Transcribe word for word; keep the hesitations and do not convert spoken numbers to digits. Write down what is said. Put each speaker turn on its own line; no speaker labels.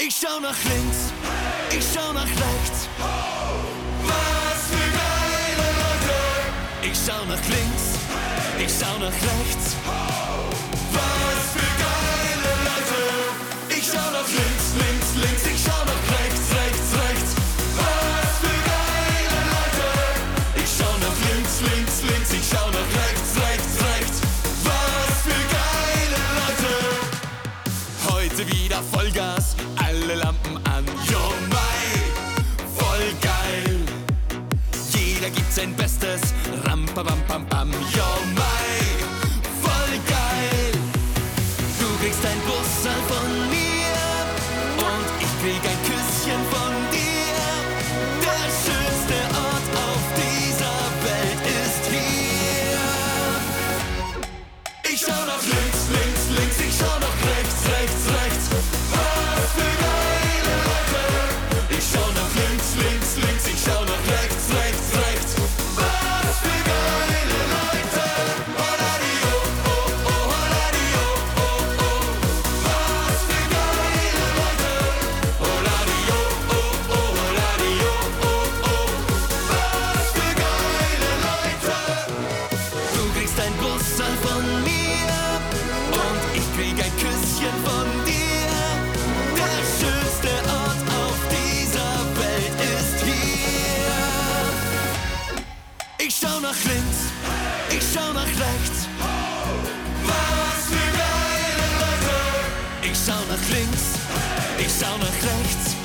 Ich schau nach links, ich schau nach rechts. Was für geile Leute! Ich schau nach links, ich schau nach rechts. Was für geile Leute! Ich schau nach links, links, links. Ich schau nach rechts, rechts, rechts. Was für geile Leute! Ich schau nach links, links, links. Ich schau nach rechts, rechts, rechts. Was für geile Leute! Heute wieder Vollgas, alle Lampen an. Jo mei, voll geil. Jeder gibt sein Bestes. Ram, pam, pam, pam, pam. Jo mei, voll geil. Du kriegst ein Busserl von mir und ich krieg ein Küsschen von dir. Der schönste Ort auf dieser Welt ist hier. Ich schau nach links, links, links. Ich schau nach rechts, rechts, rechts. Was für geile Leute! Ich schau nach links, links, links. Ich schau nach rechts, rechts, rechts. Was für geile Leute! Holladio, oh, oh, holladio, oh, oh. Was für geile Leute! Holladio, oh, oh, holladio, oh, oh. Was für geile Leute! Du kriegst ein Busserl von mir und ich krieg ein Küsschen von dir. Der schönste Ort auf dieser Welt ist hier. Ich schau nach links, ich schau nach rechts. Was für geile Leute! Ich schau nach links, ich schau nach rechts.